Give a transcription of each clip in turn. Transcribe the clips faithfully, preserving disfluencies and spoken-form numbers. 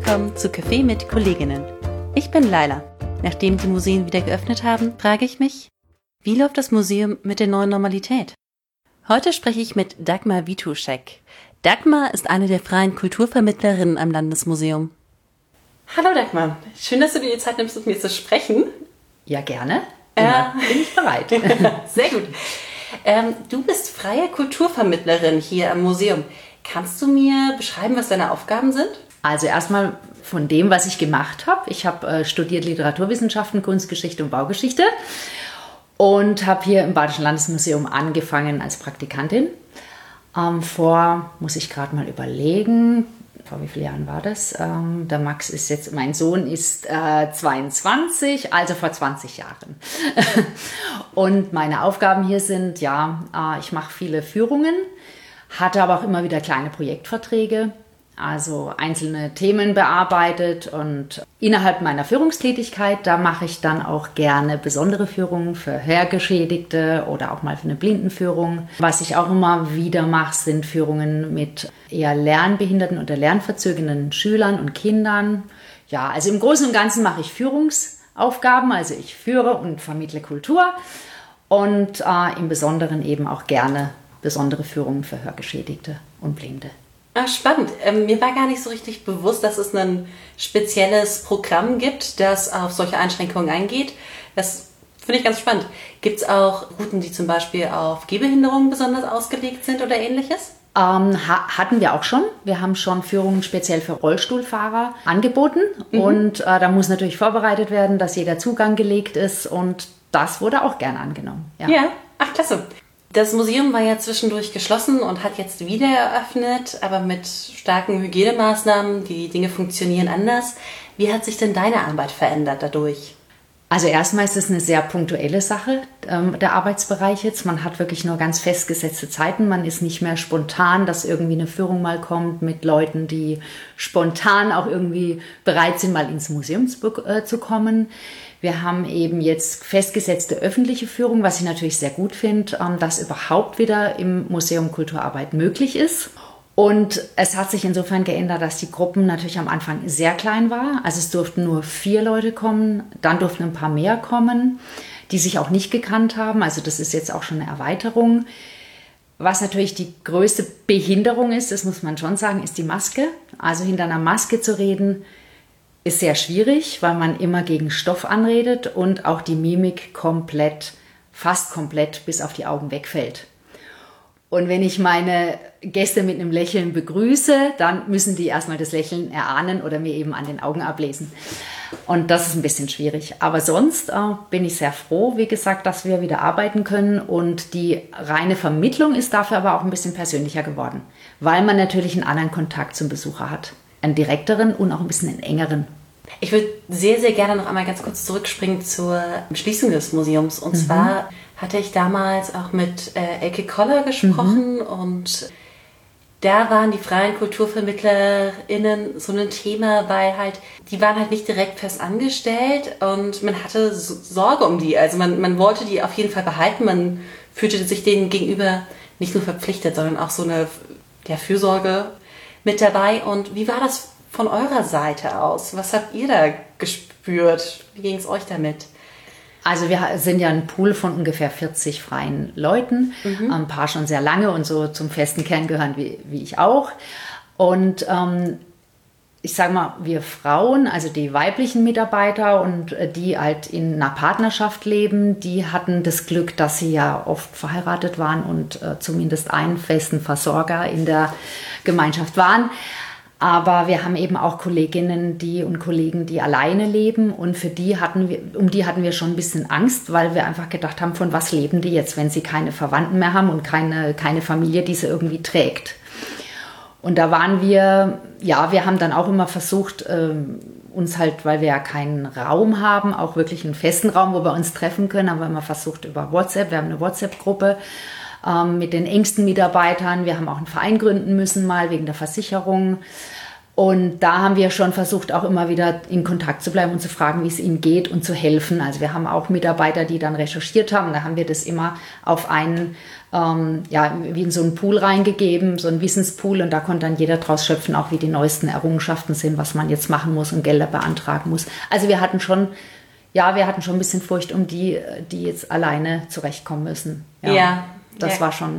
willkommen zu Café mit Kolleginnen. Ich bin Laila. Nachdem die Museen wieder geöffnet haben, frage ich mich, wie läuft das Museum mit der neuen Normalität? Heute spreche ich mit Dagmar Wituszek. Dagmar ist eine der freien Kulturvermittlerinnen am Landesmuseum. Hallo Dagmar, schön, dass du dir die Zeit nimmst, mit mir zu sprechen. Ja, gerne. Immer äh, bin ich bereit. Sehr gut. Ähm, du bist freie Kulturvermittlerin hier am Museum. Kannst du mir beschreiben, was deine Aufgaben sind? Also erstmal von dem, was ich gemacht habe. Ich habe äh, studiert Literaturwissenschaften, Kunstgeschichte und Baugeschichte und habe hier im Badischen Landesmuseum angefangen als Praktikantin. Ähm, vor, muss ich gerade mal überlegen, vor wie vielen Jahren war das? Ähm, der Max ist jetzt, mein Sohn ist äh, zweiundzwanzig, also vor zwanzig Jahren. Und meine Aufgaben hier sind, ja, äh, ich mache viele Führungen, hatte aber auch immer wieder kleine Projektverträge, also einzelne Themen bearbeitet, und innerhalb meiner Führungstätigkeit, da mache ich dann auch gerne besondere Führungen für Hörgeschädigte oder auch mal für eine Blindenführung. Was ich auch immer wieder mache, sind Führungen mit eher lernbehinderten oder lernverzögernden Schülern und Kindern. Ja, also im Großen und Ganzen mache ich Führungsaufgaben, also ich führe und vermittle Kultur und äh, im Besonderen eben auch gerne besondere Führungen für Hörgeschädigte und Blinde. Ah, spannend. Ähm, mir war gar nicht so richtig bewusst, dass es ein spezielles Programm gibt, das auf solche Einschränkungen eingeht. Das finde ich ganz spannend. Gibt es auch Routen, die zum Beispiel auf Gehbehinderungen besonders ausgelegt sind oder ähnliches? Ähm, ha- hatten wir auch schon. Wir haben schon Führungen speziell für Rollstuhlfahrer angeboten. Mhm. Und äh, da muss natürlich vorbereitet werden, dass jeder Zugang gelegt ist. Und das wurde auch gern angenommen. Ja, ja. Ach, klasse. Das Museum war ja zwischendurch geschlossen und hat jetzt wieder eröffnet, aber mit starken Hygienemaßnahmen. Die Dinge funktionieren anders. Wie hat sich denn deine Arbeit verändert dadurch? Also erstmal ist es eine sehr punktuelle Sache, ähm, der Arbeitsbereich jetzt. Man hat wirklich nur ganz festgesetzte Zeiten. Man ist nicht mehr spontan, dass irgendwie eine Führung mal kommt mit Leuten, die spontan auch irgendwie bereit sind, mal ins Museum zu, äh, zu kommen. Wir haben eben jetzt festgesetzte öffentliche Führung, was ich natürlich sehr gut finde, ähm, dass überhaupt wieder im Museum Kulturarbeit möglich ist. Und es hat sich insofern geändert, dass die Gruppen natürlich am Anfang sehr klein war. Also es durften nur vier Leute kommen, dann durften ein paar mehr kommen, die sich auch nicht gekannt haben. Also das ist jetzt auch schon eine Erweiterung. Was natürlich die größte Behinderung ist, das muss man schon sagen, ist die Maske. Also hinter einer Maske zu reden, ist sehr schwierig, weil man immer gegen Stoff anredet und auch die Mimik komplett, fast komplett bis auf die Augen wegfällt. Und wenn ich meine Gäste mit einem Lächeln begrüße, dann müssen die erstmal das Lächeln erahnen oder mir eben an den Augen ablesen. Und das ist ein bisschen schwierig. Aber sonst äh, bin ich sehr froh, wie gesagt, dass wir wieder arbeiten können. Und die reine Vermittlung ist dafür aber auch ein bisschen persönlicher geworden, weil man natürlich einen anderen Kontakt zum Besucher hat. Einen direkteren und auch ein bisschen einen engeren. Ich würde sehr, sehr gerne noch einmal ganz kurz zurückspringen zur Schließung des Museums. Und mhm. zwar hatte ich damals auch mit äh, Elke Koller gesprochen, mhm. und da waren die freien KulturvermittlerInnen so ein Thema, weil halt, die waren halt nicht direkt fest angestellt und man hatte so Sorge um die. Also man, man wollte die auf jeden Fall behalten, man fühlte sich denen gegenüber nicht nur verpflichtet, sondern auch so eine ja, Fürsorge mit dabei. Und wie war das von eurer Seite aus? Was habt ihr da gespürt? Wie ging es euch damit? Also wir sind ja ein Pool von ungefähr vierzig freien Leuten, mhm. ein paar schon sehr lange und so zum festen Kern gehören wie, wie ich auch. Und ähm, ich sage mal, wir Frauen, also die weiblichen Mitarbeiter und die halt in einer Partnerschaft leben, die hatten das Glück, dass sie ja oft verheiratet waren und äh, zumindest einen festen Versorger in der Gemeinschaft waren. Aber wir haben eben auch Kolleginnen die und Kollegen, die alleine leben, und für die hatten wir, um die hatten wir schon ein bisschen Angst, weil wir einfach gedacht haben, von was leben die jetzt, wenn sie keine Verwandten mehr haben und keine, keine Familie, die sie irgendwie trägt. Und da waren wir, ja, wir haben dann auch immer versucht, uns halt, weil wir ja keinen Raum haben, auch wirklich einen festen Raum, wo wir uns treffen können, haben wir immer versucht über WhatsApp, wir haben eine WhatsApp-Gruppe, mit den engsten Mitarbeitern. Wir haben auch einen Verein gründen müssen, mal wegen der Versicherung. Und da haben wir schon versucht, auch immer wieder in Kontakt zu bleiben und zu fragen, wie es ihnen geht und zu helfen. Also wir haben auch Mitarbeiter, die dann recherchiert haben. Da haben wir das immer auf einen, ähm, ja, wie in so einen Pool reingegeben, so einen Wissenspool. Und da konnte dann jeder draus schöpfen, auch wie die neuesten Errungenschaften sind, was man jetzt machen muss und Gelder beantragen muss. Also wir hatten schon, ja, wir hatten schon ein bisschen Furcht um die, die jetzt alleine zurechtkommen müssen. Ja, ja. Das ja. war schon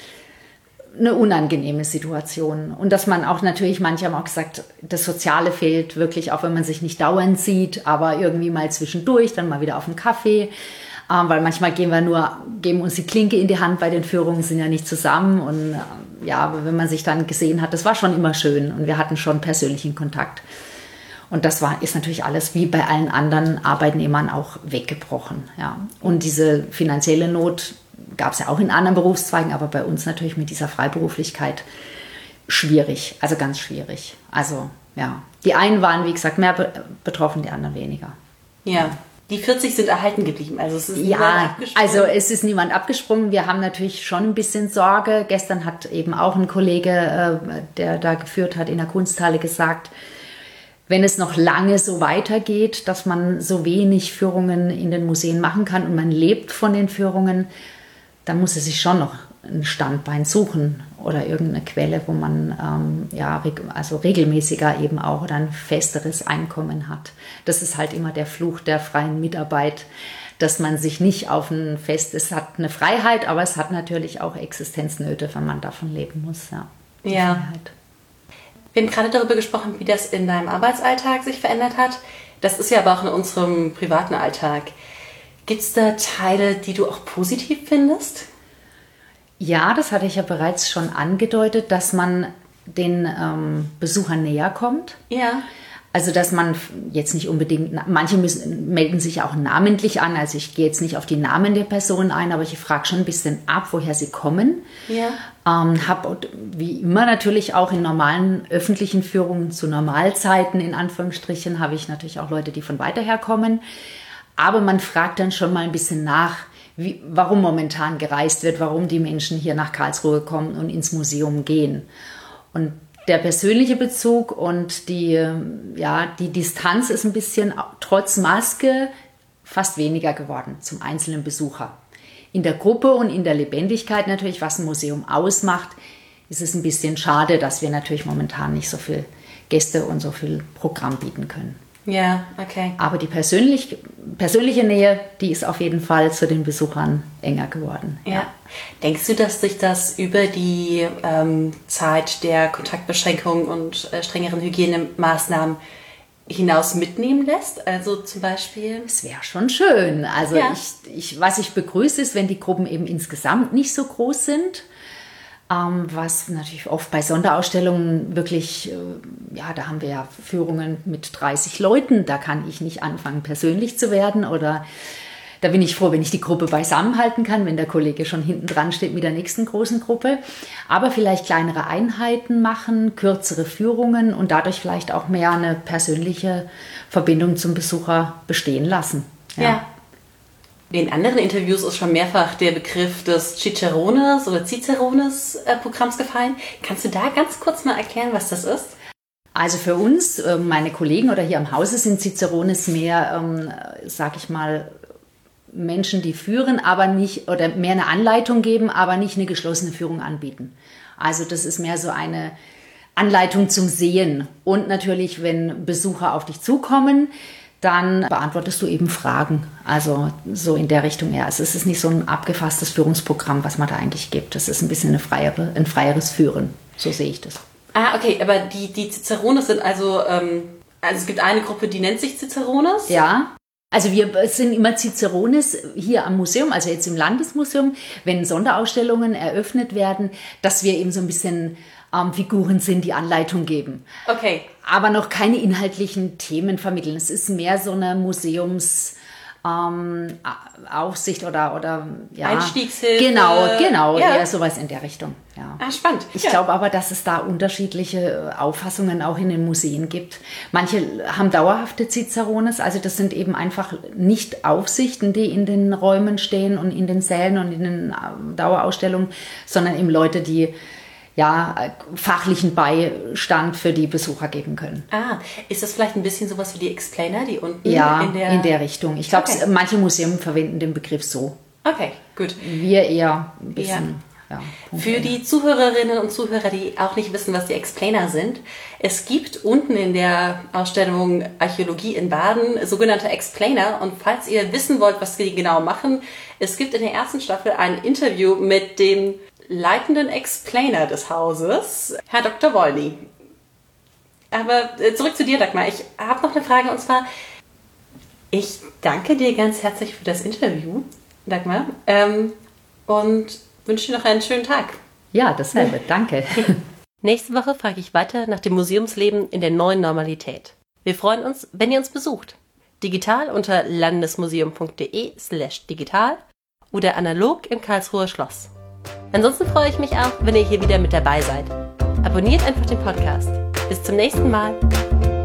eine unangenehme Situation. Und dass man auch natürlich, manche haben auch gesagt, das Soziale fehlt wirklich, auch wenn man sich nicht dauernd sieht, aber irgendwie mal zwischendurch, dann mal wieder auf einen Kaffee. Ähm, weil manchmal gehen wir nur, geben uns die Klinke in die Hand bei den Führungen, sind ja nicht zusammen. Und äh, ja, aber wenn man sich dann gesehen hat, das war schon immer schön und wir hatten schon persönlichen Kontakt. Und das war, ist natürlich alles wie bei allen anderen Arbeitnehmern auch weggebrochen. Ja. Und diese finanzielle Not gab es ja auch in anderen Berufszweigen, aber bei uns natürlich mit dieser Freiberuflichkeit schwierig, also ganz schwierig. Also ja, die einen waren, wie gesagt, mehr be- betroffen, die anderen weniger. Ja, die vierzig sind erhalten geblieben, also es ist niemand ja, abgesprungen. also es ist niemand abgesprungen. Wir haben natürlich schon ein bisschen Sorge. Gestern hat eben auch ein Kollege, äh, der da geführt hat in der Kunsthalle, gesagt, wenn es noch lange so weitergeht, dass man so wenig Führungen in den Museen machen kann und man lebt von den Führungen, dann muss er sich schon noch ein Standbein suchen oder irgendeine Quelle, wo man ähm, ja, also regelmäßiger eben auch oder ein festeres Einkommen hat. Das ist halt immer der Fluch der freien Mitarbeit, dass man sich nicht auf ein Fest, es hat eine Freiheit, aber es hat natürlich auch Existenznöte, wenn man davon leben muss. Ja. Ja. Freiheit. Wir haben gerade darüber gesprochen, wie das in deinem Arbeitsalltag sich verändert hat. Das ist ja aber auch in unserem privaten Alltag. Gibt es da Teile, die du auch positiv findest? Ja, das hatte ich ja bereits schon angedeutet, dass man den ähm, Besuchern näher kommt. Ja. Also, dass man jetzt nicht unbedingt, manche müssen, melden sich auch namentlich an, also ich gehe jetzt nicht auf die Namen der Personen ein, aber ich frage schon ein bisschen ab, woher sie kommen. Ja. Ähm, habe wie immer natürlich auch in normalen öffentlichen Führungen zu Normalzeiten, in Anführungsstrichen, habe ich natürlich auch Leute, die von weiter her kommen. Aber man fragt dann schon mal ein bisschen nach, wie, warum momentan gereist wird, warum die Menschen hier nach Karlsruhe kommen und ins Museum gehen. Und der persönliche Bezug und die, ja, die Distanz ist ein bisschen trotz Maske fast weniger geworden zum einzelnen Besucher. In der Gruppe und in der Lebendigkeit natürlich, was ein Museum ausmacht, ist es ein bisschen schade, dass wir natürlich momentan nicht so viel Gäste und so viel Programm bieten können. Ja, okay. Aber die persönlich, persönliche Nähe, die ist auf jeden Fall zu den Besuchern enger geworden. Ja. Ja. Denkst du, dass sich das über die ähm, Zeit der Kontaktbeschränkungen und äh, strengeren Hygienemaßnahmen hinaus mitnehmen lässt? Also zum Beispiel? Es wäre schon schön. Also ja. ich, ich, was ich begrüße, ist, wenn die Gruppen eben insgesamt nicht so groß sind. Ähm, was natürlich oft bei Sonderausstellungen wirklich, äh, ja, da haben wir ja Führungen mit dreißig Leuten, da kann ich nicht anfangen, persönlich zu werden oder da bin ich froh, wenn ich die Gruppe beisammenhalten kann, wenn der Kollege schon hinten dran steht mit der nächsten großen Gruppe. Aber vielleicht kleinere Einheiten machen, kürzere Führungen und dadurch vielleicht auch mehr eine persönliche Verbindung zum Besucher bestehen lassen. Ja. ja. In anderen Interviews ist schon mehrfach der Begriff des Cicerones oder Cicerones-Programms gefallen. Kannst du da ganz kurz mal erklären, was das ist? Also für uns, meine Kollegen oder hier am Hause sind Cicerones mehr, ähm, sag ich mal, Menschen, die führen, aber nicht, oder mehr eine Anleitung geben, aber nicht eine geschlossene Führung anbieten. Also das ist mehr so eine Anleitung zum Sehen. Und natürlich, wenn Besucher auf dich zukommen, dann beantwortest du eben Fragen. Also so in der Richtung eher. Also es ist nicht so ein abgefasstes Führungsprogramm, was man da eigentlich gibt. Das ist ein bisschen eine freiere, ein freieres Führen. So sehe ich das. Ah, okay. Aber die, die Cicerones sind also, ähm, also es gibt eine Gruppe, die nennt sich Cicerones? Ja. Also wir sind immer Cicerones hier am Museum, also jetzt im Landesmuseum, wenn Sonderausstellungen eröffnet werden, dass wir eben so ein bisschen ähm, Figuren sind, die Anleitung geben. Okay. Aber noch keine inhaltlichen Themen vermitteln. Es ist mehr so eine Museums... Ähm, Aufsicht oder, oder ja. Einstiegshilfe. Genau, genau, ja. eher sowas in der Richtung. Ja. Ah, spannend. Ich ja. glaube aber, dass es da unterschiedliche Auffassungen auch in den Museen gibt. Manche haben dauerhafte Cicerones, also das sind eben einfach nicht Aufsichten, die in den Räumen stehen und in den Sälen und in den Dauerausstellungen, sondern eben Leute, die ja, fachlichen Beistand für die Besucher geben können. Ah, ist das vielleicht ein bisschen sowas wie die Explainer, die unten ja, in der... in der Richtung. Ich glaube, okay. manche Museen verwenden den Begriff so. Okay, gut. Wir eher ein bisschen... Ja. Ja, für die Zuhörerinnen und Zuhörer, die auch nicht wissen, was die Explainer sind, es gibt unten in der Ausstellung Archäologie in Baden sogenannte Explainer. Und falls ihr wissen wollt, was die genau machen, es gibt in der ersten Staffel ein Interview mit dem leitenden Explainer des Hauses, Herr Doktor Wolny. Aber zurück zu dir, Dagmar. Ich habe noch eine Frage, und zwar, ich danke dir ganz herzlich für das Interview, Dagmar, ähm, und wünsche dir noch einen schönen Tag. Ja, dasselbe. Danke. Nächste Woche frage ich weiter nach dem Museumsleben in der neuen Normalität. Wir freuen uns, wenn ihr uns besucht. Digital unter landesmuseum.de slash digital oder analog im Karlsruher Schloss. Ansonsten freue ich mich auch, wenn ihr hier wieder mit dabei seid. Abonniert einfach den Podcast. Bis zum nächsten Mal.